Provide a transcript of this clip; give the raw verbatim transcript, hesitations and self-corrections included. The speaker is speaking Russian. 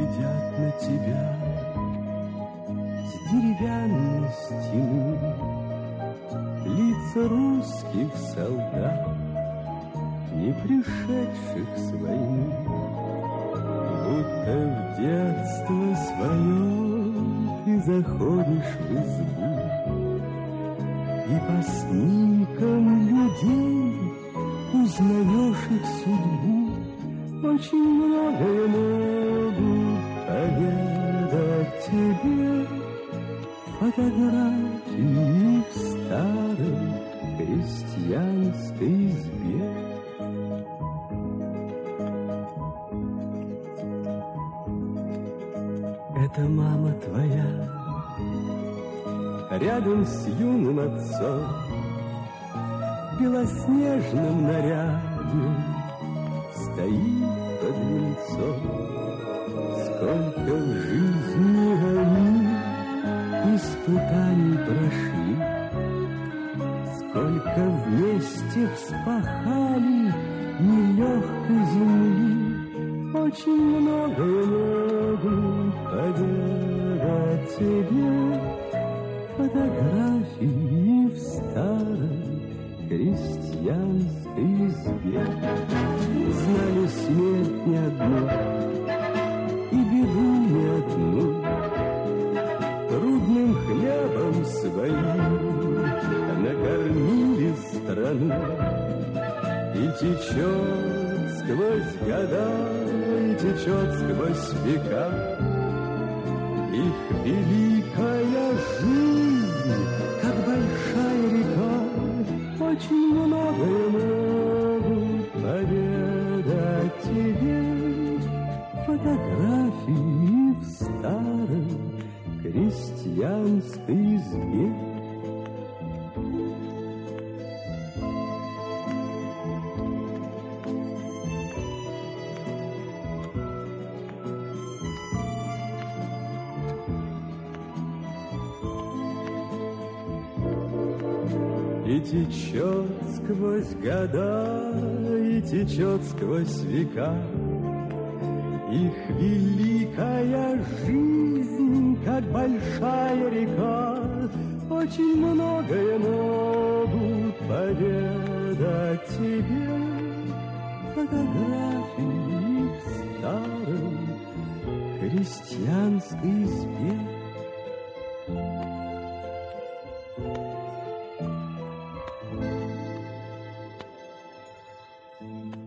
глядят на тебя с деревянной стены. Лица русских солдат, не пришедших с войны, будто в детство свое ты заходишь в избу, и по снимкам людей узнаешь их судьбу. Очень многое могут поведать тебе фотографии в старой крестьянской избе. Это мама твоя рядом с юным отцом в белоснежном наряде стоит под венцом. Сколько в жизни они испытаний прошли, сколько вместе вспахали нелегкой земли. Очень многое могут поведать тебе фотографии в старой крестьянской избе. Знали смерть не одну и беду не одну, трудным хлебом своим накормили страну. И течет сквозь года, и течет сквозь века их великая жизнь, как большая река. Очень многое могут поведать тебе фотографии в старой крестьянской избе. И течет сквозь года, и течет сквозь века их великая жизнь, как большая река. Очень многое могут поведать тебе фотографии в старой крестьянской избе. Thank you.